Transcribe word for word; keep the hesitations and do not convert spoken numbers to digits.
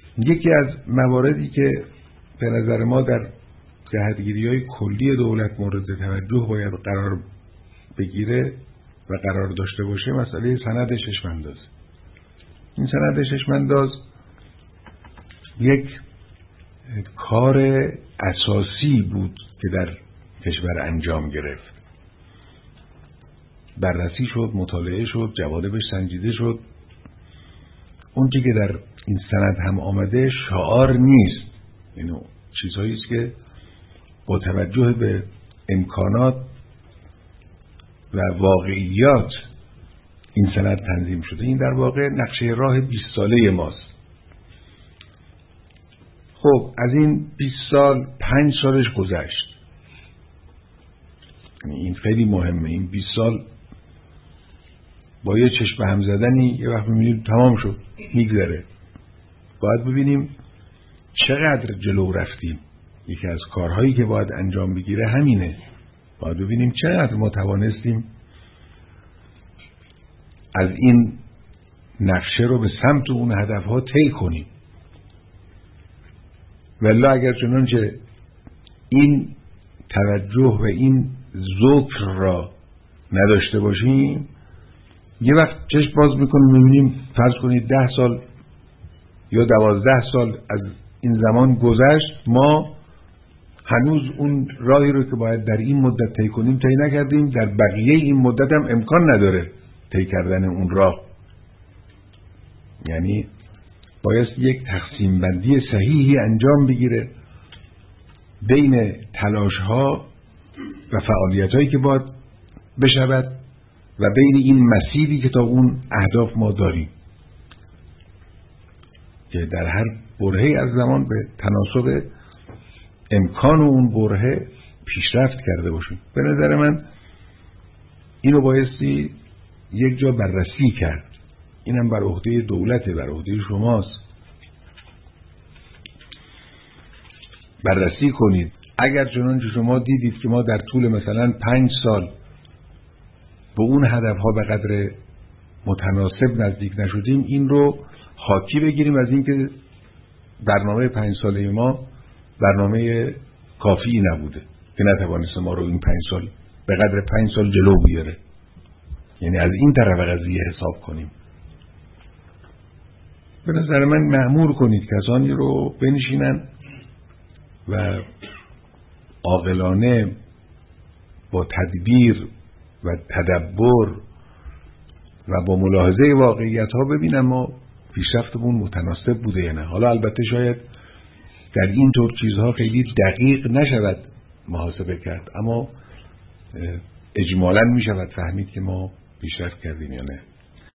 یکی از مواردی که به نظر ما در جهتگیری‌های کلی دولت مورد توجه باید قرار بگیره و قرار داشته باشه مسئله سند چشم‌انداز. این سند چشم‌انداز یک کار اساسی بود که در کشور انجام گرفت. بررسی شد، مطالعه شد، جوانبش سنجیده شد. اون چیزی که در این سند هم آمده شعار نیست، اینو چیزهایی است که با توجه به امکانات و واقعیات این سند تنظیم شده. این در واقع نقشه راه بیست ساله ماست. خب از این بیست سال پنج سالش گذشت. این خیلی مهمه. این بیست سال با یه چشم هم زدنی یه وقت می‌بینیم تمام شد، میگذره. باید ببینیم چقدر جلو رفتیم. یکی از کارهایی که باید انجام بگیره همینه. باید ببینیم چقدر ما توانستیم از این نقشه رو به سمت اون هدفها طی کنیم. ولی اگر چنانچه این توجه و این ذکر را نداشته باشیم، یه وقت چشم باز میکنیم میبینیم فرض کنید ده سال یا دوازده سال از این زمان گذشت، ما هنوز اون راهی رو که باید در این مدت طی کنیم طی نکردیم. در بقیه این مدت هم امکان نداره طی کردن اون راه. یعنی باید یک تقسیم بندی صحیحی انجام بگیره بین تلاش ها و فعالیت هایی که باید بشود و بین این مسیری که تا اون اهداف ما داریم، که در هر برهه‌ای از زمان به تناسب امکان اون برهه پیشرفت کرده باشیم. به نظر من اینو بایستی یک جا بررسی کرد. اینم بر عهده دولته، بر عهده شماست. بررسی کنید. اگر چنانچه شما دیدید که ما در طول مثلا پنج سال به اون هدفها به قدر متناسب نزدیک نشدیم، این رو حاکی بگیریم از این که برنامه پنج ساله ما برنامه کافی نبوده که نتوانست ما رو این پنج سال به قدر پنج سال جلو بیاره. یعنی از این طرف قضیه حساب کنیم. به نظر من مأمور کنید کسانی رو بنشینن و عاقلانه با تدبیر و تدبر و با ملاحظه واقعیت ها ببینم ما پیشرفتمون متناسب بوده یا نه. حالا البته شاید در این طور چیزها خیلی دقیق نشود محاسبه کرد، اما اجمالاً می شود فهمید که ما پیشرفت کردیم یا نه.